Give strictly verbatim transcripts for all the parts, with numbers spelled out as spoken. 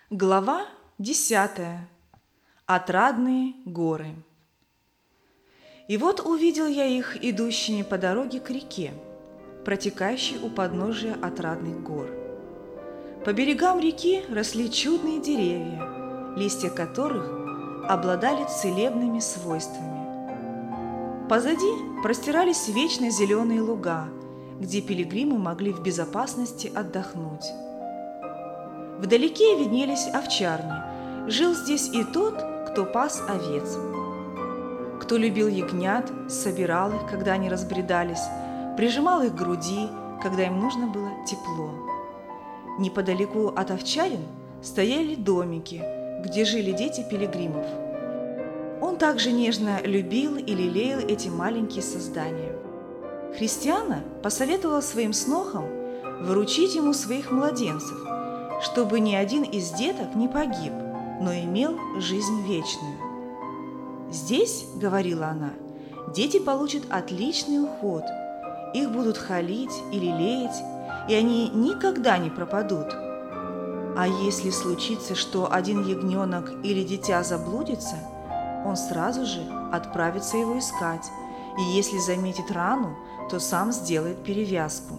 Глава десятая. Отрадные горы. И вот увидел я их, идущими по дороге к реке, протекающей у подножия Отрадных гор. По берегам реки росли чудные деревья, листья которых обладали целебными свойствами. Позади простирались вечно зеленые луга, где пилигримы могли в безопасности отдохнуть. Вдалеке виднелись овчарни. Жил здесь и тот, кто пас овец, кто любил ягнят, собирал их, когда они разбредались, прижимал их к груди, когда им нужно было тепло. Неподалеку от овчарин стояли домики, где жили дети пилигримов. Он также нежно любил и лелеял эти маленькие создания. Христиана посоветовала своим снохам выручить ему своих младенцев, чтобы ни один из деток не погиб, но имел жизнь вечную. «Здесь, — говорила она, — дети получат отличный уход, их будут холить и лелеять, и они никогда не пропадут. А если случится, что один ягненок или дитя заблудится, он сразу же отправится его искать, и если заметит рану, то сам сделает перевязку.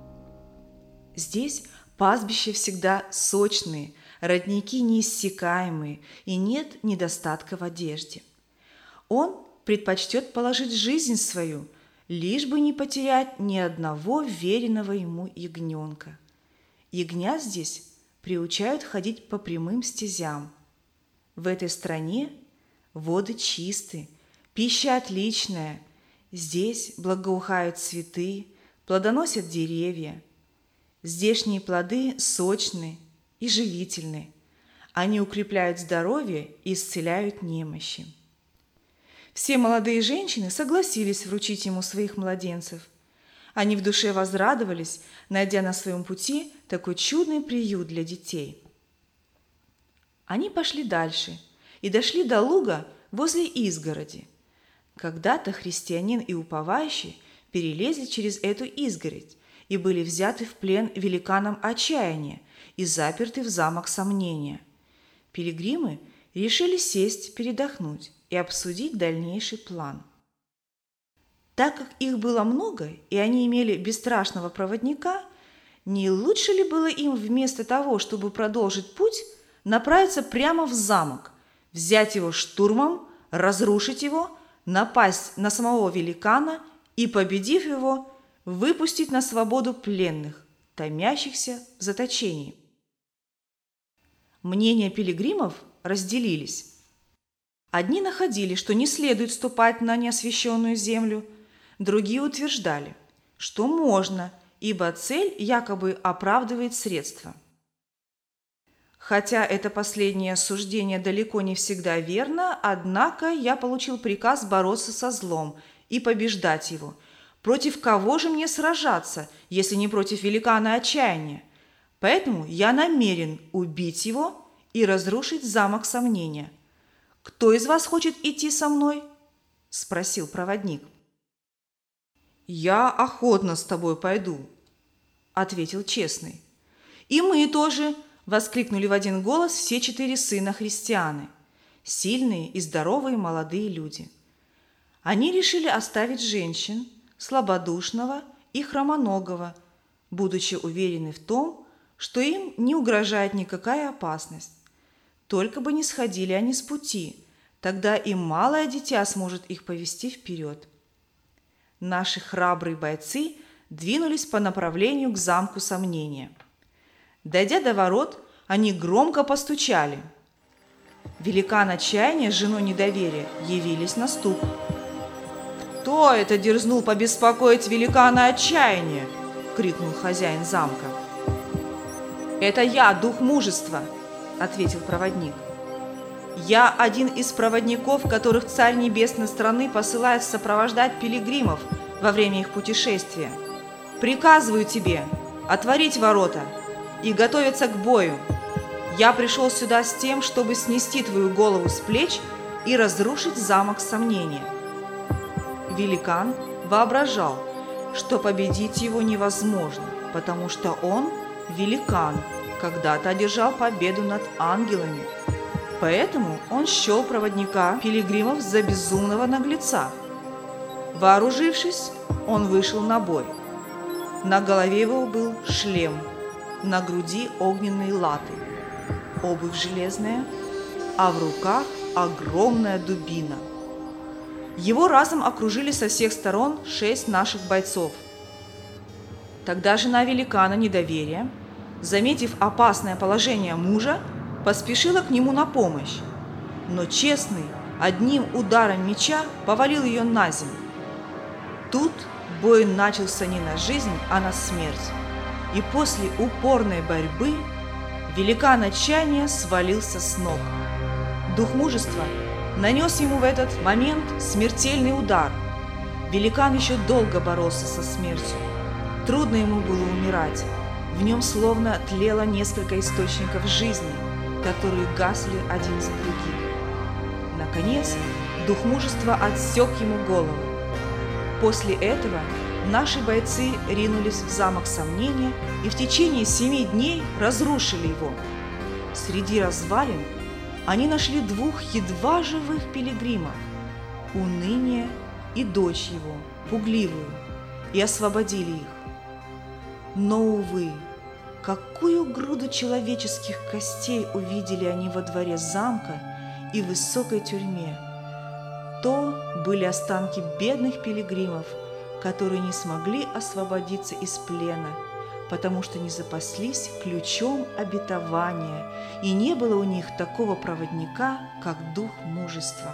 Здесь пастбища всегда сочные, родники неиссякаемые, и нет недостатка в одежде. Он предпочтет положить жизнь свою, лишь бы не потерять ни одного веренного ему ягненка. Ягнят здесь приучают ходить по прямым стезям. В этой стране воды чисты, пища отличная, здесь благоухают цветы, плодоносят деревья. Здешние плоды сочны и живительны. Они укрепляют здоровье и исцеляют немощи. Все молодые женщины согласились вручить ему своих младенцев. Они в душе возрадовались, найдя на своем пути такой чудный приют для детей. Они пошли дальше и дошли до луга возле изгороди. Когда-то христианин и уповающий перелезли через эту изгородь и были взяты в плен великаном отчаяния и заперты в замок сомнения. Пилигримы решили сесть, передохнуть и обсудить дальнейший план. Так как их было много, и они имели бесстрашного проводника, не лучше ли было им вместо того, чтобы продолжить путь, направиться прямо в замок, взять его штурмом, разрушить его, напасть на самого великана и, победив его, выпустить на свободу пленных, томящихся в заточении? Мнения пилигримов разделились. Одни находили, что не следует ступать на неосвященную землю, другие утверждали, что можно, ибо цель якобы оправдывает средства. Хотя это последнее суждение далеко не всегда верно, однако я получил приказ бороться со злом и побеждать его. Против кого же мне сражаться, если не против великана отчаяния? Поэтому я намерен убить его и разрушить замок сомнения. «Кто из вас хочет идти со мной?» – спросил проводник. «Я охотно с тобой пойду», – ответил честный. «И мы тоже!» – воскликнули в один голос все четыре сына христианы, сильные и здоровые молодые люди. Они решили оставить женщин, слабодушного и хромоногого, будучи уверены в том, что им не угрожает никакая опасность. Только бы не сходили они с пути, тогда и малое дитя сможет их повести вперед. Наши храбрые бойцы двинулись по направлению к замку сомнения. Дойдя до ворот, они громко постучали. Великан отчаяния с женой недоверия явились на стук. «Кто это дерзнул побеспокоить великана отчаяния?» – крикнул хозяин замка. «Это я, дух мужества», – ответил проводник. «Я один из проводников, которых Царь Небесной страны посылает сопровождать пилигримов во время их путешествия. Приказываю тебе отворить ворота и готовиться к бою. Я пришел сюда с тем, чтобы снести твою голову с плеч и разрушить замок сомнения». Великан воображал, что победить его невозможно, потому что он великан, когда-то одержал победу над ангелами. Поэтому он счел проводника пилигримов за безумного наглеца. Вооружившись, он вышел на бой. На голове его был шлем, на груди огненные латы, обувь железная, а в руках огромная дубина. Его разом окружили со всех сторон шесть наших бойцов. Тогда жена великана Недоверия, заметив опасное положение мужа, поспешила к нему на помощь, но честный одним ударом меча повалил ее на землю. Тут бой начался не на жизнь, а на смерть, и после упорной борьбы великан отчаяния свалился с ног. Дух мужества нанес ему в этот момент смертельный удар. Великан еще долго боролся со смертью. Трудно ему было умирать. В нем словно тлело несколько источников жизни, которые гасли один за другим. Наконец, дух мужества отсек ему голову. После этого наши бойцы ринулись в замок Сомнения и в течение семи дней разрушили его. Среди развалин они нашли двух едва живых пилигримов – Уныние и дочь его, Пугливую, и освободили их. Но, увы, какую груду человеческих костей увидели они во дворе замка и в высокой тюрьме! То были останки бедных пилигримов, которые не смогли освободиться из плена, потому что не запаслись ключом обетования, и не было у них такого проводника, как дух мужества.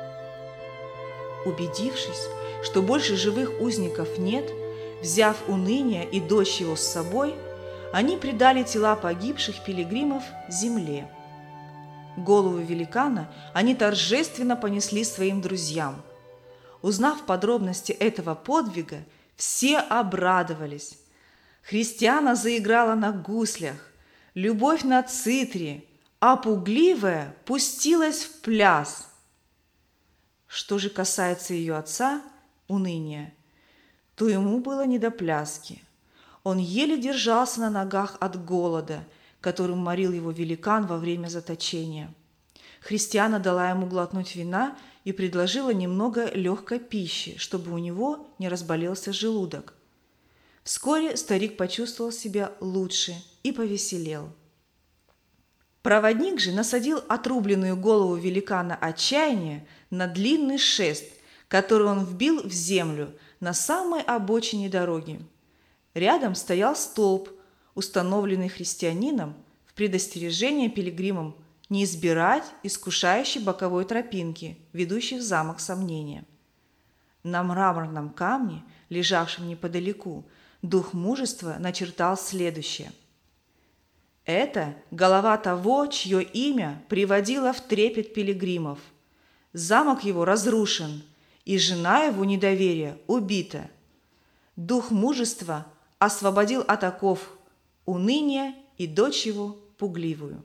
Убедившись, что больше живых узников нет, взяв Уныние и дочь его с собой, они предали тела погибших пилигримов земле. Голову великана они торжественно понесли своим друзьям. Узнав подробности этого подвига, все обрадовались. Христиана заиграла на гуслях, Любовь на цитре, а Пугливая пустилась в пляс. Что же касается ее отца, Уныния, то ему было не до пляски. Он еле держался на ногах от голода, которым морил его великан во время заточения. Христиана дала ему глотнуть вина и предложила немного легкой пищи, чтобы у него не разболелся желудок. Вскоре старик почувствовал себя лучше и повеселел. Проводник же насадил отрубленную голову великана отчаяния на длинный шест, который он вбил в землю на самой обочине дороги. Рядом стоял столб, установленный христианином в предостережение пилигримам не избирать искушающей боковой тропинки, ведущей в замок Сомнения. На мраморном камне, лежавшем неподалеку, дух мужества начертал следующее. Это голова того, чье имя приводило в трепет пилигримов. Замок его разрушен, и жена его Недоверия убита. Дух мужества освободил от оков Уныние и дочь его Пугливую.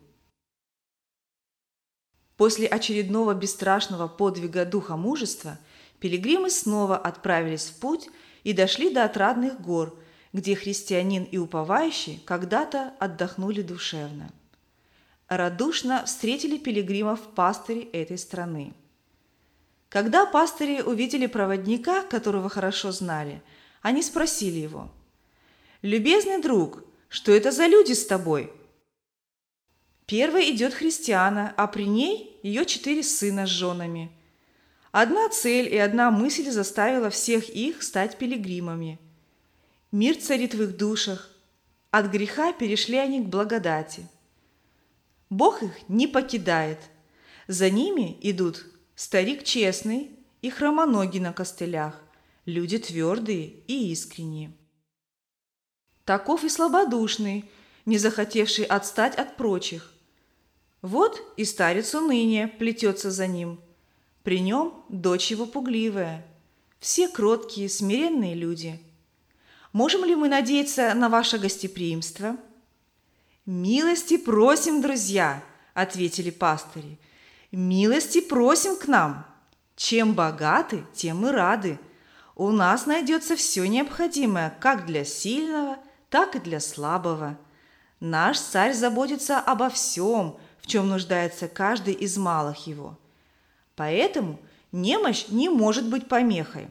После очередного бесстрашного подвига духа мужества пилигримы снова отправились в путь и дошли до отрадных гор, где христианин и уповающий когда-то отдохнули душевно. Радушно встретили пилигримов пастыри этой страны. Когда пастыри увидели проводника, которого хорошо знали, они спросили его: «Любезный друг, что это за люди с тобой?» Первой идет христиана, а при ней ее четыре сына с женами. Одна цель и одна мысль заставила всех их стать пилигримами. Мир царит в их душах, от греха перешли они к благодати. Бог их не покидает. За ними идут старик честный и хромоногий на костылях, люди твердые и искренние. Таков и слабодушный, не захотевший отстать от прочих. Вот и старец Уныние плетется за ним. При нем дочь его Пугливая. Все кроткие, смиренные люди. Можем ли мы надеяться на ваше гостеприимство?» «Милости просим, друзья!» – ответили пастыри. «Милости просим к нам! Чем богаты, тем мы рады. У нас найдется все необходимое как для сильного, так и для слабого. Наш царь заботится обо всем, в чем нуждается каждый из малых его. Поэтому немощь не может быть помехой».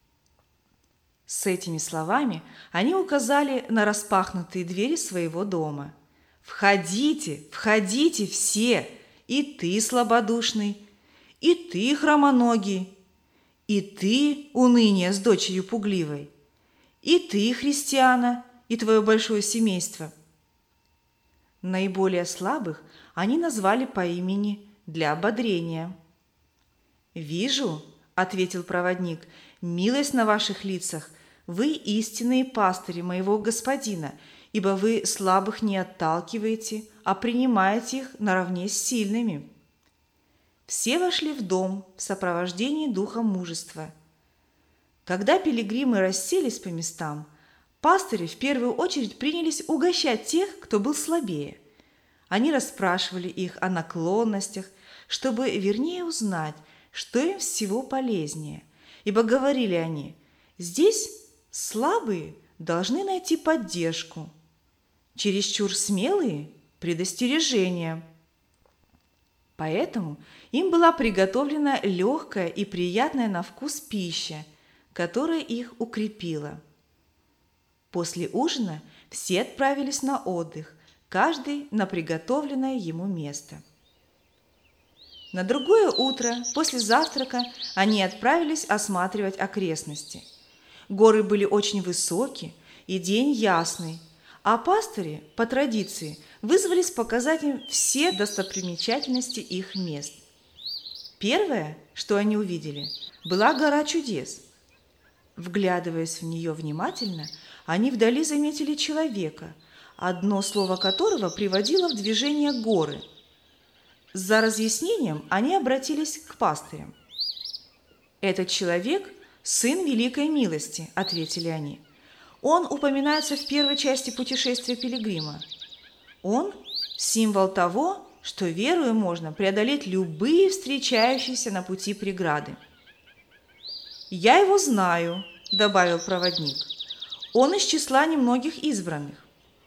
С этими словами они указали на распахнутые двери своего дома. «Входите, входите все, и ты слабодушный, и ты хромоногий, и ты уныние с дочерью пугливой, и ты, христиана, и твое большое семейство». Наиболее слабых они назвали по имени для ободрения. «Вижу, — ответил проводник, — милость на ваших лицах. Вы истинные пастыри моего господина, ибо вы слабых не отталкиваете, а принимаете их наравне с сильными». Все вошли в дом в сопровождении духа мужества. Когда пилигримы расселись по местам, пастыри в первую очередь принялись угощать тех, кто был слабее. Они расспрашивали их о наклонностях, чтобы вернее узнать, что им всего полезнее, ибо говорили они: «Здесь слабые должны найти поддержку, чересчур смелые – предостережение». Поэтому им была приготовлена легкая и приятная на вкус пища, которая их укрепила. После ужина все отправились на отдых, каждый на приготовленное ему место. На другое утро, после завтрака, они отправились осматривать окрестности. Горы были очень высокие и день ясный, а пастыри, по традиции, вызвались показать им все достопримечательности их мест. Первое, что они увидели, была гора чудес. Вглядываясь в нее внимательно, они вдали заметили человека, одно слово которого приводило в движение горы. За разъяснением они обратились к пастырям. «Этот человек – сын великой милости», – ответили они. «Он упоминается в первой части путешествия пилигрима. Он – символ того, что верою можно преодолеть любые встречающиеся на пути преграды». «Я его знаю», – добавил проводник. «Он из числа немногих избранных».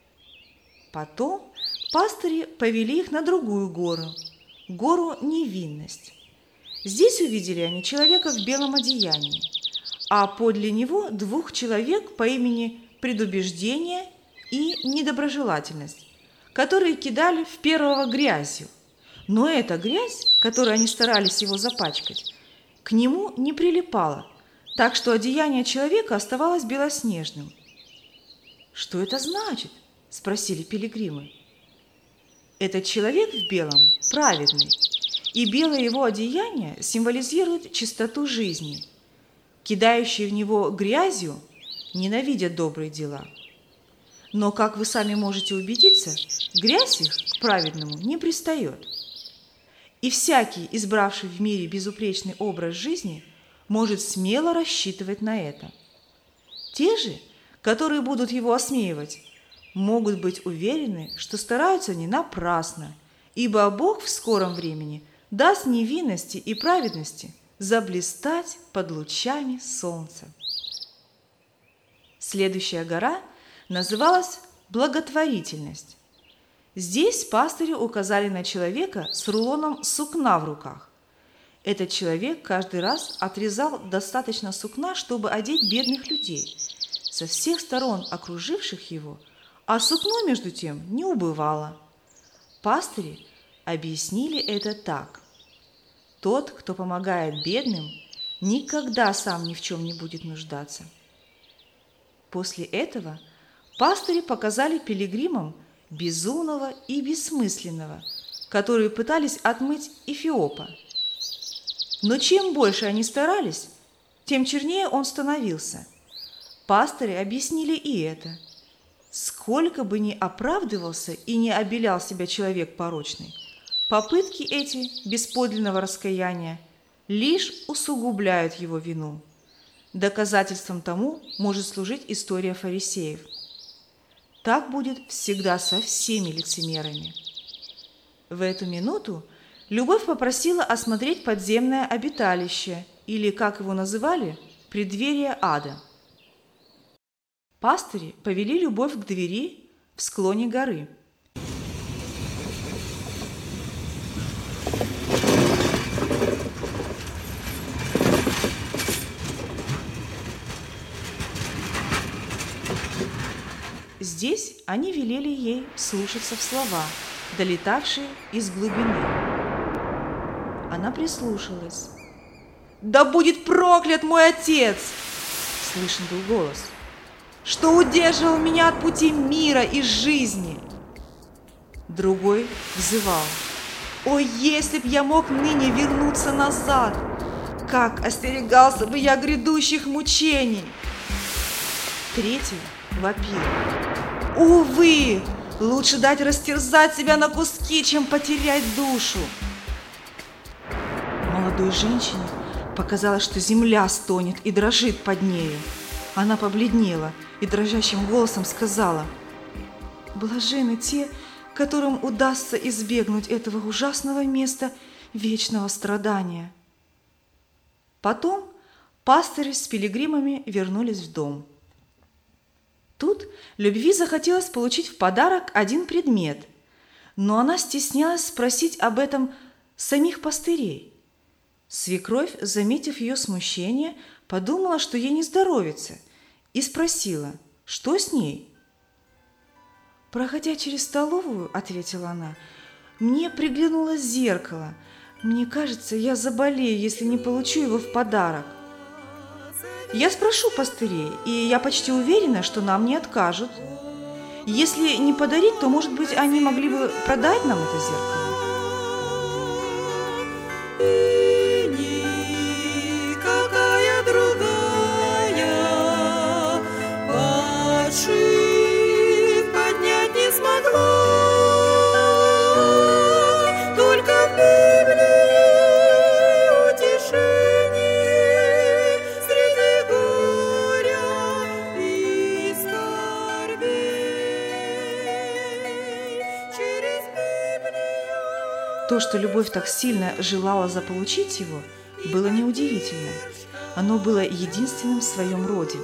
Потом пастыри повели их на другую гору, гору Невинность. Здесь увидели они человека в белом одеянии, а подле него двух человек по имени Предубеждение и Недоброжелательность, которые кидали в первого грязью. Но эта грязь, которой они старались его запачкать, к нему не прилипала, так что одеяние человека оставалось белоснежным. «Что это значит?» – спросили пилигримы. «Этот человек в белом праведный, и белое его одеяние символизирует чистоту жизни. Кидающие в него грязью ненавидят добрые дела. Но, как вы сами можете убедиться, грязь их к праведному не пристает. И всякий, избравший в мире безупречный образ жизни, может смело рассчитывать на это. Те же, которые будут его осмеивать, могут быть уверены, что стараются не напрасно, ибо Бог в скором времени даст невинности и праведности заблистать под лучами солнца». Следующая гора называлась Благотворительность. Здесь пастыри указали на человека с рулоном сукна в руках. Этот человек каждый раз отрезал достаточно сукна, чтобы одеть бедных людей, со всех сторон окруживших его, а сукно, между тем, не убывало. Пастыри объяснили это так: тот, кто помогает бедным, никогда сам ни в чем не будет нуждаться. После этого пастыри показали пилигримам безумного и бессмысленного, которые пытались отмыть Эфиопа. Но чем больше они старались, тем чернее он становился. Пастыри объяснили и это. Сколько бы ни оправдывался и не обелял себя человек порочный, попытки эти без подлинного раскаяния лишь усугубляют его вину. Доказательством тому может служить история фарисеев. Так будет всегда со всеми лицемерами. В эту минуту Любовь попросила осмотреть подземное обиталище, или, как его называли, преддверие ада. Пастыри повели Любовь к двери в склоне горы. здесь они велели ей слушаться в слова, долетавшие из глубины. Она прислушалась. «Да будет проклят мой отец!» – слышен был голос, «что удерживал меня от пути мира и жизни!» Другой взывал: «О, если б я мог ныне вернуться назад! Как остерегался бы я грядущих мучений!» Третий вопил: «Увы, лучше дать растерзать себя на куски, чем потерять душу!» Молодой женщине показалось, что земля стонет и дрожит под нею. Она побледнела и дрожащим голосом сказала: «Блаженны те, которым удастся избегнуть этого ужасного места вечного страдания». Потом пастырь с пилигримами вернулись в дом. Тут Любви захотелось получить в подарок один предмет, но она стеснялась спросить об этом самих пастырей. Свекровь, заметив ее смущение, подумала, что ей не здоровится, и спросила, что с ней. «Проходя через столовую, — ответила она, — мне приглянулось зеркало. Мне кажется, я заболею, если не получу его в подарок. Я спрошу пастырей, и я почти уверена, что нам не откажут. Если не подарить, то, может быть, они могли бы продать нам это зеркало». То, что Любовь так сильно желала заполучить его, было неудивительно. Оно было единственным в своем роде.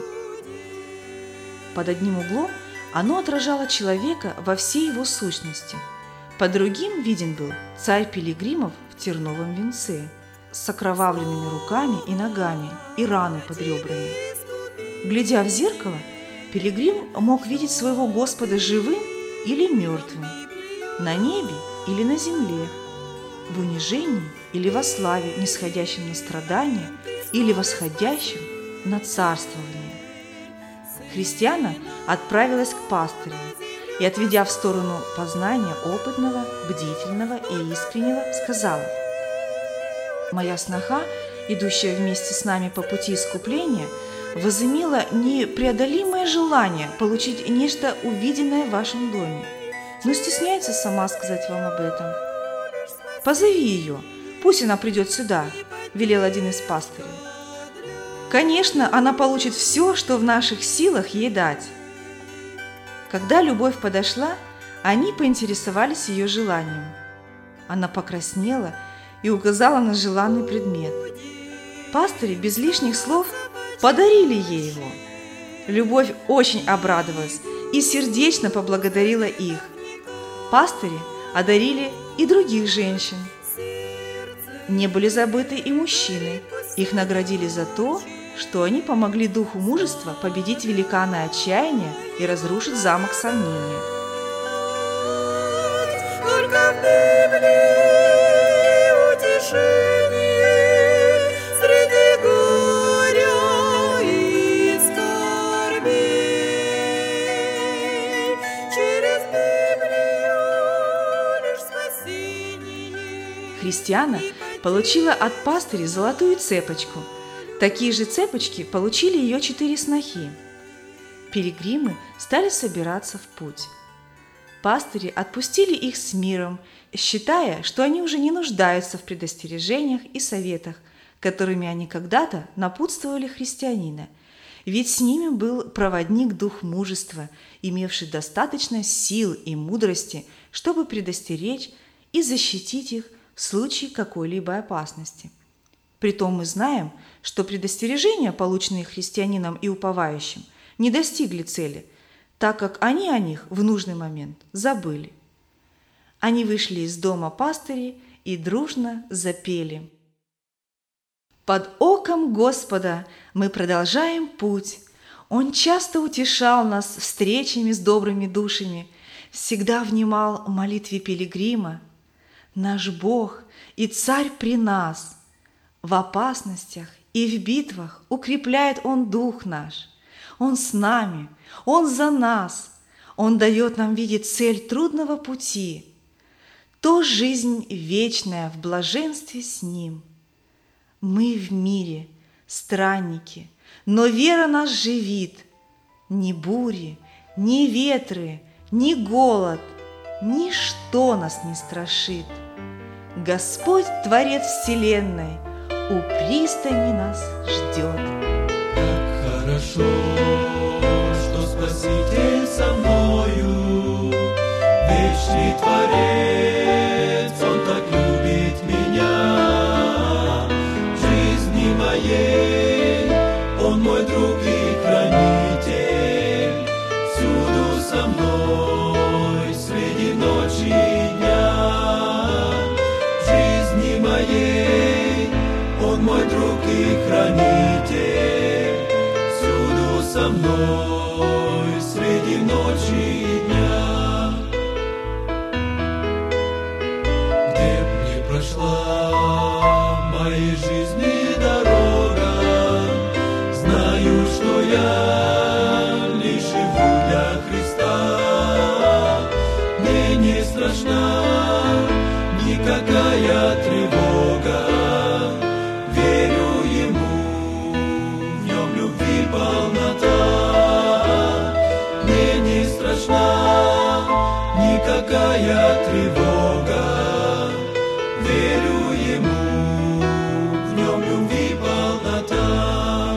Под одним углом оно отражало человека во всей его сущности. Под другим виден был царь пилигримов в терновом венце, с окровавленными руками и ногами и раной под ребрами. Глядя в зеркало, пилигрим мог видеть своего Господа живым или мертвым, на небе или на земле, в унижении или во славе, нисходящем на страдания, или восходящем на царствование. Христиана отправилась к пастырю и, отведя в сторону познания опытного, бдительного и искреннего, сказала: «Моя сноха, идущая вместе с нами по пути искупления, возымела непреодолимое желание получить нечто увиденное в вашем доме, но стесняется сама сказать вам об этом. Позови ее, пусть она придет сюда», – велел один из пастырей. «Конечно, она получит все, что в наших силах ей дать». Когда Любовь подошла, они поинтересовались ее желанием. Она покраснела и указала на желанный предмет. Пастыри без лишних слов подарили ей его. Любовь очень обрадовалась и сердечно поблагодарила их. Пастыри одарили и других женщин. Не были забыты и мужчины. Их наградили за то, что они помогли духу мужества победить великана отчаяния и разрушить замок сомнения. Только в Библии утешение среди горя и скорбей. Через Библию лишь спасение. Христиана получила от пастыря золотую цепочку. Такие же цепочки получили ее четыре снохи. Пилигримы стали собираться в путь. Пастыри отпустили их с миром, считая, что они уже не нуждаются в предостережениях и советах, которыми они когда-то напутствовали христианина, ведь с ними был проводник дух мужества, имевший достаточно сил и мудрости, чтобы предостеречь и защитить их в случае какой-либо опасности. Притом мы знаем, что предостережения, полученные христианином и уповающим, не достигли цели, так как они о них в нужный момент забыли. Они вышли из дома пастырей и дружно запели: «Под оком Господа мы продолжаем путь, Он часто утешал нас встречами с добрыми душами, всегда внимал молитве пилигрима. Наш Бог и Царь при нас, в опасностях и в битвах укрепляет Он дух наш. Он с нами, Он за нас, Он дает нам видеть цель трудного пути, то жизнь вечная в блаженстве с Ним. Мы в мире странники, но вера нас живит. Ни бури, ни ветры, ни голод, ничто нас не страшит. Господь, Творец вселенной, у пристани нас ждет. Как хорошо, что Спаситель со мною, вечный Творец, Он так любит меня. В жизни моей Он мой друг и хранитель, всюду со мной, среди ночи и дня. В жизни моей Он мой друг и хранитель, всюду со мной, среди ночи и дня. Где б ни прошла моей жизни дорога, знаю, что я лишь живу для Христа. Мне не страшна никакая тревога, верю Ему, в Нем любви полнота. Мне не страшна никакая тревога, верю Ему, в Нем любви полнота.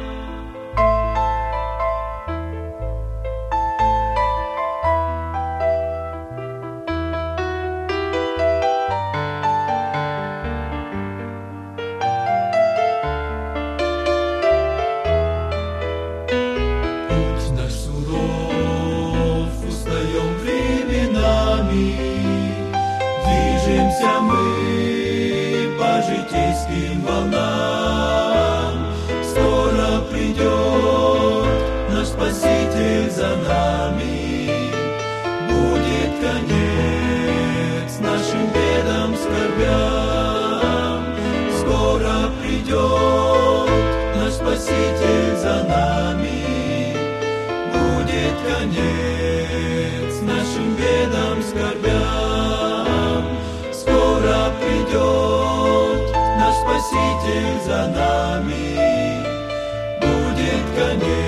Путь наш суров, устаем временами, движемся мы по житейским волнам. Скоро придет наш Спаситель за нами, будет конец нашим бедам, скорбям. Скоро придет наш Спаситель за нами, будет конец нашим бедам, скорбям. Скоро придет наш Спаситель за нами, будет конец